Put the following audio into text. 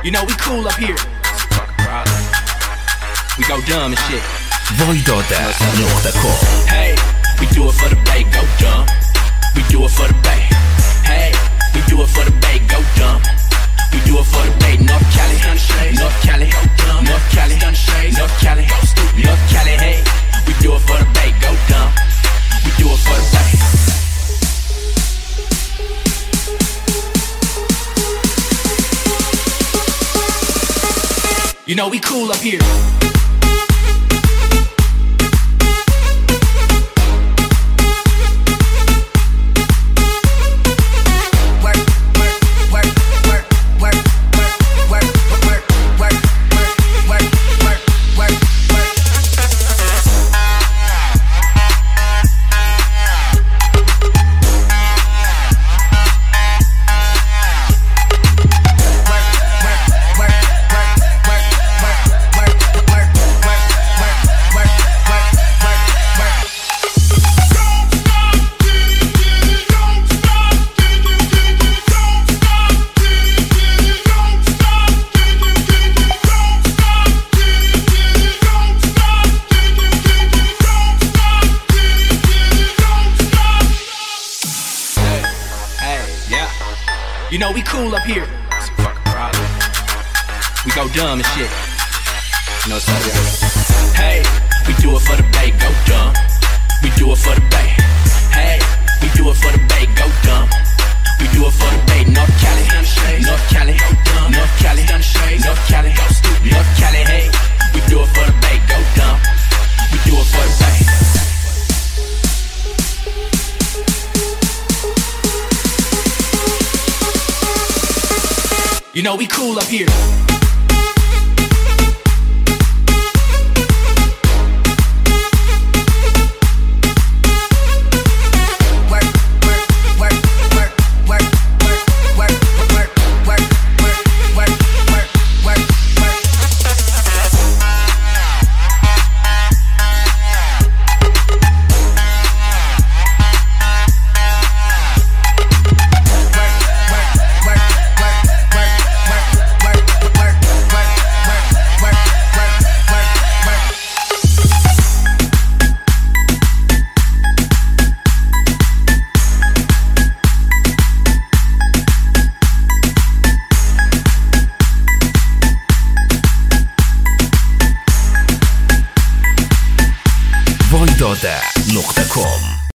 You know we cool up here. We go dumb and shit. Voidode.com. Hey, we do it for the bay, go dumb. We do it for the bay. Hey, we do it for the bay, go dumb. We do it for the bay, North Cali, North Cali, North Cali, North Cali, North Cali, hey. We do it for the bay, go dumb. We do it for the bay. You know we cool up here. You know we cool up here. It's a fucking problem. We go dumb and shit. You know something? Hey, we do it for the bay, go dumb. We do it for the bay. Hey, we do it for the bay, go dumb. We do it for the bay, North Cali, North Cali, North Cali, North Cali, North Cali, hey. We do it for the bay, go dumb. We do it for the bay. You know we cool up here. Voidode.com